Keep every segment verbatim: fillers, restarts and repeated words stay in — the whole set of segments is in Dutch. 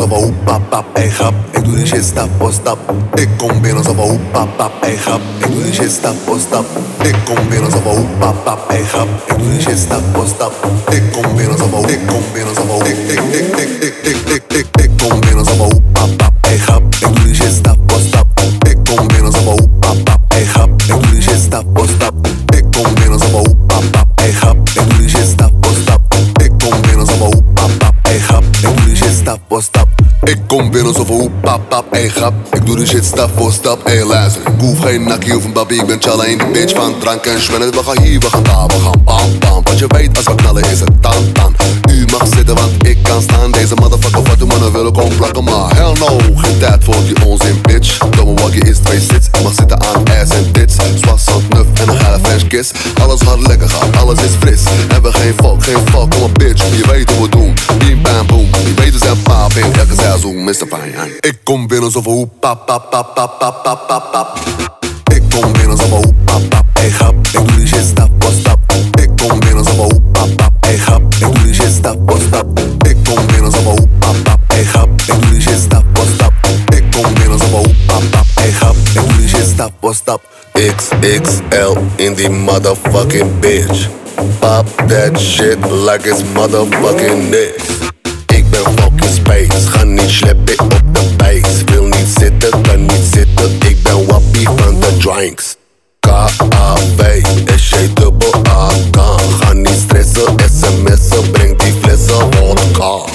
alsof we hoep, pap, pap, ey grap. Ik doe die shit stap voor stap. Ik kom binnen alsof we hoep, pap, pap, ey grap. Ik doe die shit stap voor stap. Ik kom binnen alsof we hoep, pap, pap, ey grap. Ik doe die shit stap voor stap. Ik kom binnen alsof we, ik kom binnen alsof we, ik, ik, ik, ik, ik, ik, ik, ik, ik kom binnen alsof we hoep, pap, pap, ey grap. Ik doe die shit stap voor stap. Ik kom binnen alsof we hoep, pap, pap, ey grap. Ik doe die shit stap voor stap. Ik kom binnen alsof we hoep, pap, pap, ey grap. Ik doe die shit stap voor stap. Ik kom binnen alsof we hoep, pap, pap, ey grap. Ik doe die shit stap voor stap. Ik kom binnen alsof we hoep, pap, pap, ey grap. Ik doe die shit stap voor stap, ey luister. Ik hoef geen nakkie of een babi, ik ben challa in de bitch van drank en schwennen. We gaan hier, we gaan daar, we gaan bam, bam. Want je weet, als we knallen is het tan, tan. U mag zitten, want ik kan staan. Deze motherfucker wat u mannen willen komen plakken, maar hell no. Geen tijd voor die onzin, bitch. Domme waggie is twee sits. Ik mag zitten aan ass en tits. Zwassend, nuf en een geile French kiss. Alles gaat lekker gaan, alles is fris. Hebben geen fuck, geen fuck, kom maar bitch. Je weet hoe we doen, bim bam boom. Je weet we zijn pap in elke seizoen, mister Fine. Ik kom binnen alsof we hoep, pap, pap, pap, pap, pap, pap, pap, pap. Ik kom binnen alsof we hoep, pap, pap, ey grap. Ik doe die shit stap voor stap. Ik kom binnen alsof we hoep, pap, pap, ey grap. Ik doe die shit stap voor stap. Ik kom binnen alsof we hoep, pap, pap, ey grap. Ik doe die shit stap voor stap. Ik kom binnen alsof we hoep, pap, pap, ey grap. Ik doe die shit stap voor stap. X X L in die motherfucking bitch. Pop that shit like it's motherfucking niks. Ik ben fucking space, ga niet sleppen op de base. Wil niet zitten, kan niet zitten, ik ben wappie van de drinks. K A V S J dubbel A K. Ga niet stressen, sms'en, breng die flessen vodka.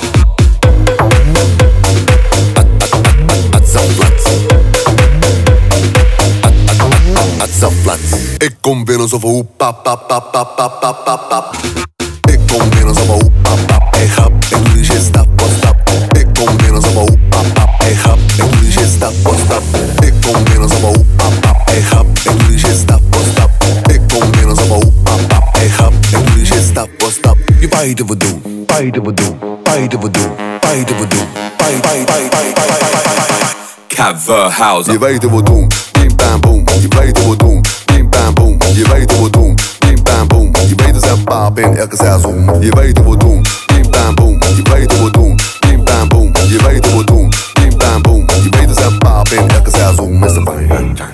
Ik kom binnen alsof we hoep, pap, pap, pap, pap, pap, pap, pap, pap. Ik kom binnen alsof we hoep, pap, pap, ey grap. Ik doe die shit stap voor stap. Ik kom binnen alsof we hoep, pap, pap, ey grap. Ik doe die shit stap voor stap. Ik kom binnen alsof we hoep, pap, pap, ey grap. Ik doe die shit stap voor stap. Ik kom binnen alsof we hoep, pap, pap, ey grap. Ik doe die shit stap voor stap. Je weet hoe we doen, weet hoe we doen, weet hoe we doen, weet hoe we doen, weet, weet, weet, weet, weet. Coverhouse. Je weet hoe we doen, bim bam boom. Je weet hoe we doen, bim bam boom. Je weet hoe we doen, bim bam boom. Je weet we zijn pap in elke seizoen. Je weet hoe we doen, bim bam boom. Je weet hoe we doen, bim bam boom. Je weet hoe we doen, bim bam boom. Je weet we zijn pap in elke seizoen, mister Fine.